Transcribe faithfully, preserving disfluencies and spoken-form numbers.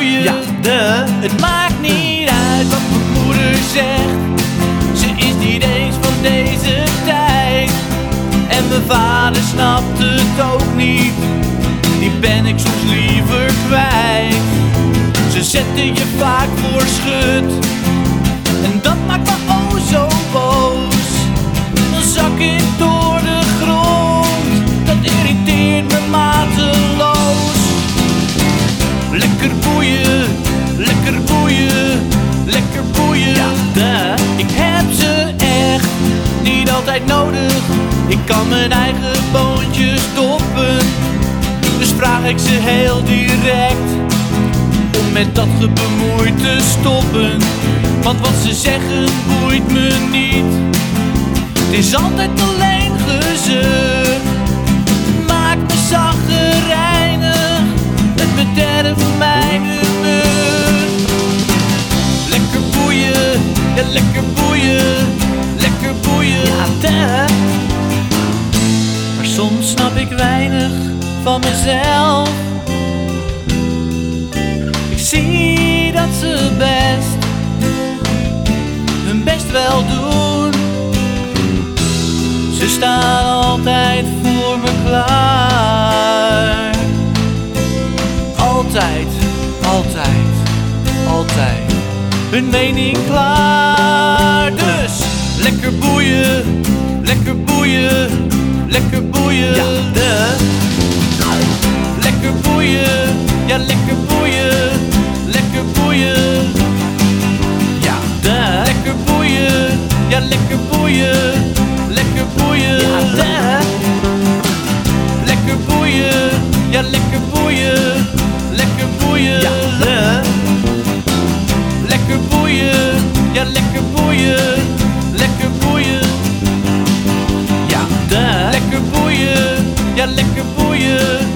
boeien. Ja, de. Het maakt niet uit wat mijn moeder zegt. Ze is niet eens van deze tijd. En mijn vader snapt het ook niet. Die ben ik soms liever kwijt. Ze zetten je vaak voor schut. En dat maakt me oh zo boos. Dan zak ik door de grond. Dat irriteert me mateloos. Lekker boeien, lekker boeien, lekker boeien. Ja, de. Ik heb ze echt niet altijd nodig. Ik kan mijn eigen boontjes stoppen. Dus vraag ik ze heel direct om met dat gebemoeid te stoppen. Want wat ze zeggen boeit me niet. Het is altijd alleen gezeur. Maakt me chagrijnig. Het bederft mijn humeur. Lekker boeien, ja lekker boeien, lekker boeien. Ja, de. Maar soms snap ik weinig van mezelf. Ik zie dat ze best hun best wel doen. Ze staan altijd voor me klaar. Altijd, altijd, altijd hun mening klaar. Dus lekker boeien, lekker boeien, lekker boeien. Ja, de. Lekker boeien, ja lekker boeien, lekker boeien. Ja, de. Lekker boeien, ja lekker boeien, lekker boeien. Ja, de. Lekker boeien, ja lekker boeien, lekker boeien. Ja, de. Lekker boeien, ja lekker boeien, lekker boeien. Ja, de. Lekker boeien, ja lekker boeien.